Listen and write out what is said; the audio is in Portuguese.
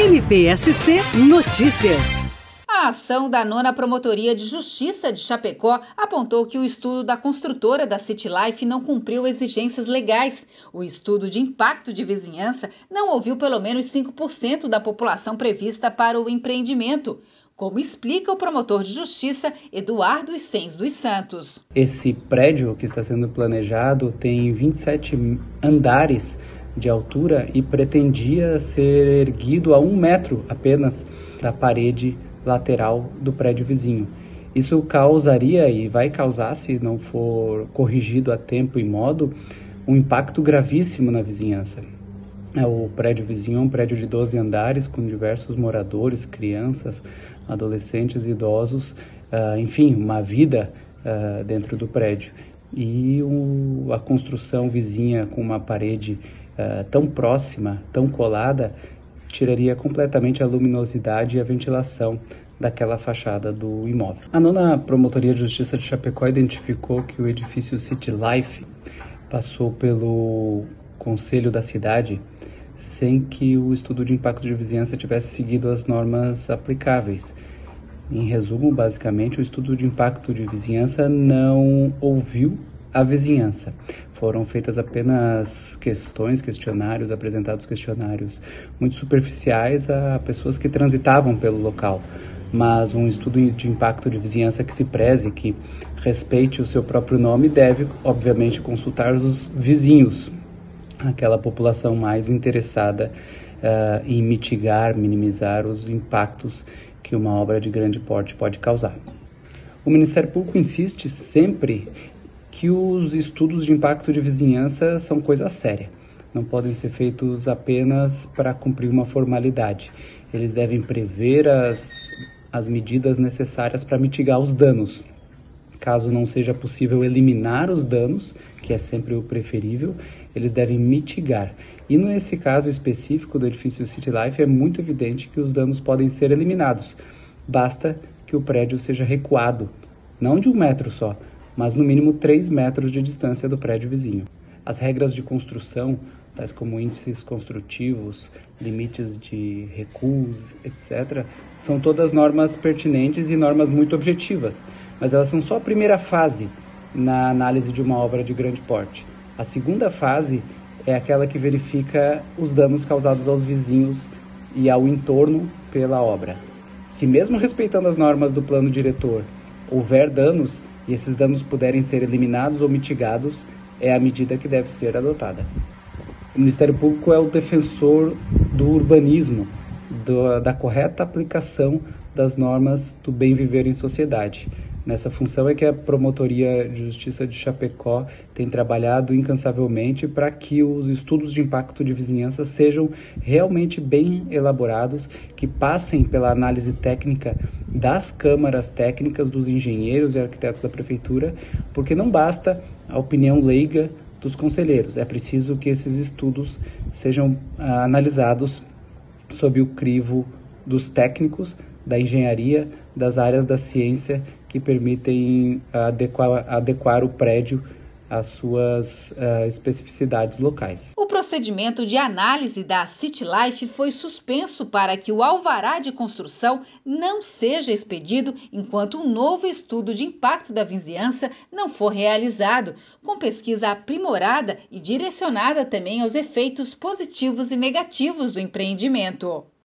NPSC Notícias. A ação da 9ª Promotoria de Justiça de Chapecó apontou que o estudo da construtora da City Life não cumpriu exigências legais. O estudo de impacto de vizinhança não ouviu pelo menos 5% da população prevista para o empreendimento, como explica o promotor de justiça Eduardo Icens dos Santos. Esse prédio que está sendo planejado tem 27 andares de altura e pretendia ser erguido a 1 metro apenas da parede lateral do prédio vizinho. Isso causaria e vai causar, se não for corrigido a tempo e modo, um impacto gravíssimo na vizinhança. O prédio vizinho é um prédio de 12 andares com diversos moradores, crianças, adolescentes, idosos, enfim, uma vida dentro do prédio. E a construção vizinha com uma parede tão próxima, tão colada, tiraria completamente a luminosidade e a ventilação daquela fachada do imóvel. A 9ª Promotoria de Justiça de Chapecó identificou que o edifício City Life passou pelo conselho da cidade sem que o estudo de impacto de vizinhança tivesse seguido as normas aplicáveis. Em resumo, basicamente, o estudo de impacto de vizinhança não ouviu a vizinhança. Foram feitas apenas apresentados questionários muito superficiais a pessoas que transitavam pelo local. Mas um estudo de impacto de vizinhança que se preze, que respeite o seu próprio nome, deve, obviamente, consultar os vizinhos, aquela população mais interessada em minimizar os impactos que uma obra de grande porte pode causar. O Ministério Público insiste sempre que os estudos de impacto de vizinhança são coisa séria. Não podem ser feitos apenas para cumprir uma formalidade. Eles devem prever as medidas necessárias para mitigar os danos. Caso não seja possível eliminar os danos, que é sempre o preferível, eles devem mitigar. E nesse caso específico do edifício City Life, é muito evidente que os danos podem ser eliminados. Basta que o prédio seja recuado, não de 1 metro só, mas no mínimo 3 metros de distância do prédio vizinho. As regras de construção, tais como índices construtivos, limites de recuos, etc., são todas normas pertinentes e normas muito objetivas, mas elas são só a primeira fase na análise de uma obra de grande porte. A segunda fase é aquela que verifica os danos causados aos vizinhos e ao entorno pela obra. Se mesmo respeitando as normas do plano diretor houver danos e esses danos puderem ser eliminados ou mitigados, é a medida que deve ser adotada. O Ministério Público é o defensor do urbanismo, da correta aplicação das normas do bem viver em sociedade. Nessa função é que a Promotoria de Justiça de Chapecó tem trabalhado incansavelmente para que os estudos de impacto de vizinhança sejam realmente bem elaborados, que passem pela análise técnica das câmaras técnicas, dos engenheiros e arquitetos da Prefeitura, porque não basta a opinião leiga dos conselheiros. É preciso que esses estudos sejam analisados sob o crivo dos técnicos, da engenharia, das áreas da ciência que permitem adequar o prédio às suas especificidades locais. O procedimento de análise da City Life foi suspenso para que o alvará de construção não seja expedido enquanto um novo estudo de impacto da vizinhança não for realizado, com pesquisa aprimorada e direcionada também aos efeitos positivos e negativos do empreendimento.